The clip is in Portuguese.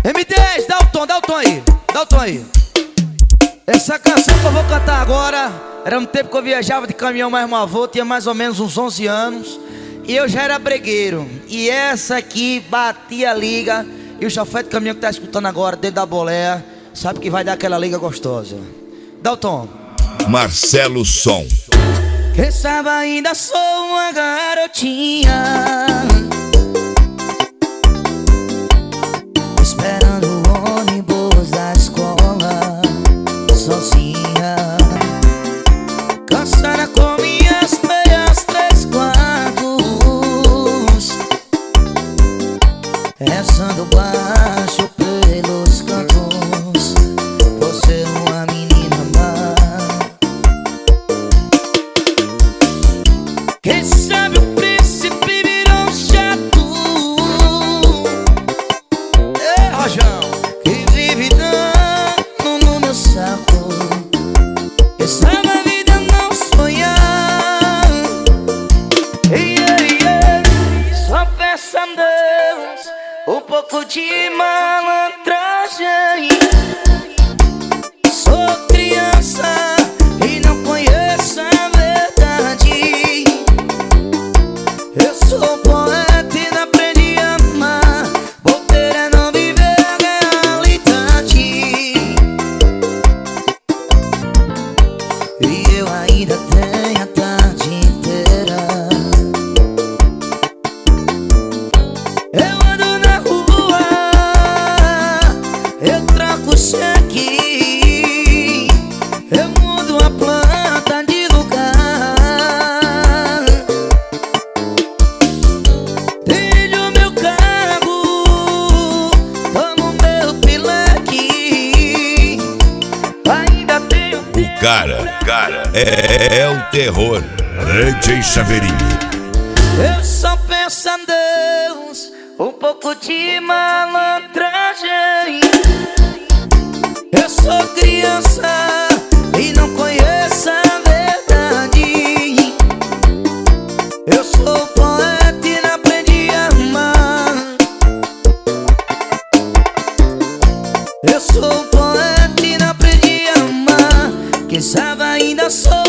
M10, dá o tom aí, dá o tom aí. Essa canção que eu vou cantar agora era um tempo que eu viajava de caminhão mais uma avô, tinha mais ou menos uns 11 anos. E eu já era bregueiro. E essa aqui batia a liga. E o chofer de caminhão que tá escutando agora, dentro da boleia, sabe que vai dar aquela liga gostosa. Dá o tom. Marcelo Som. Quem sabe ainda sou uma garotinha, esperando o ônibus da escola, sozinha, cansada com minhas meias 3 quartos, rezando baixo pelos cantos, por ser uma menina má. Quem sabe o príncipe virou chato, Rojão, que vive dando no meu saco. Quem sabe a vida não sonhar. Só peça a Deus um pouco de malandragem. Sou criança e não conheço a verdade. Eu sou poeta e não aprendi a amar. Bobeira é não viver a realidade. E eu ainda tenho a tarde inteira. Eu ando na rua, eu troco cheque, eu mudo a planta de lugar. Tenho meu cargo, tomo meu pileque, ainda tenho. O cara é o terror. DJ Chaveirinho. Eu só peço a Deus um pouco de malandragem. Eu sou criança e não conheço a verdade. Eu sou poeta e não aprendi a amar. Eu sou poeta e não aprendi a amar. Quem sabe ainda sou